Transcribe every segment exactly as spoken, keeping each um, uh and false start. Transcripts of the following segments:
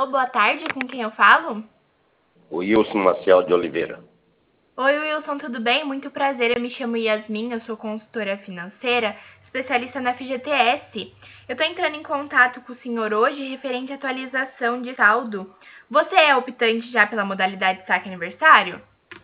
boa tarde, com quem eu falo? O Wilson Maciel de Oliveira. Oi, Wilson, tudo bem? Muito prazer, eu me chamo Yasmin, eu sou consultora financeira, especialista na F G T S. Eu tô entrando em contato com o senhor hoje referente à atualização de saldo. Você é optante já pela modalidade saque aniversário?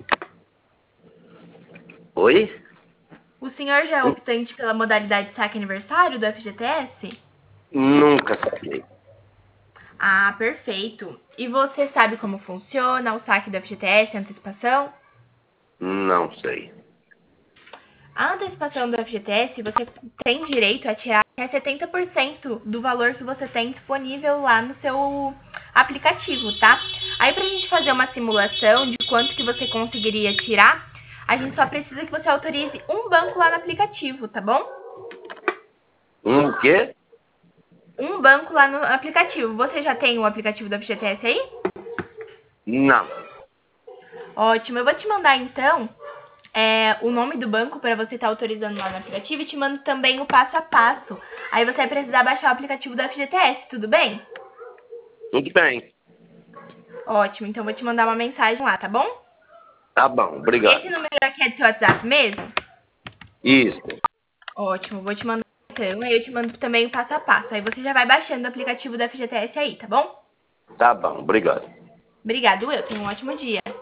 Oi? O senhor já é optante pela modalidade saque aniversário do F G T S? Nunca saquei. Ah, perfeito. E você sabe como funciona o saque do F G T S, a antecipação? Não sei. A antecipação do F G T S, você tem direito a tirar até setenta por cento do valor que você tem disponível lá no seu aplicativo, tá? Aí, pra gente fazer uma simulação de quanto que você conseguiria tirar, a gente só precisa que você autorize um banco lá no aplicativo, tá bom? Um quê? Um banco lá no aplicativo. Você já tem o aplicativo do F G T S aí? Não. Ótimo, eu vou te mandar então é, o nome do banco para você estar tá autorizando lá no aplicativo e te mando também o passo a passo. Aí você vai precisar baixar o aplicativo do F G T S, tudo bem? Tudo bem. Ótimo, então vou te mandar uma mensagem lá, tá bom? Tá bom, Esse obrigado. número aqui é do seu WhatsApp mesmo? Isso. Ótimo, vou te mandar então, aí eu te mando também o passo a passo. Aí você já vai baixando o aplicativo do F G T S aí, tá bom? Tá bom, obrigado. Obrigado, eu. Tenha um ótimo dia.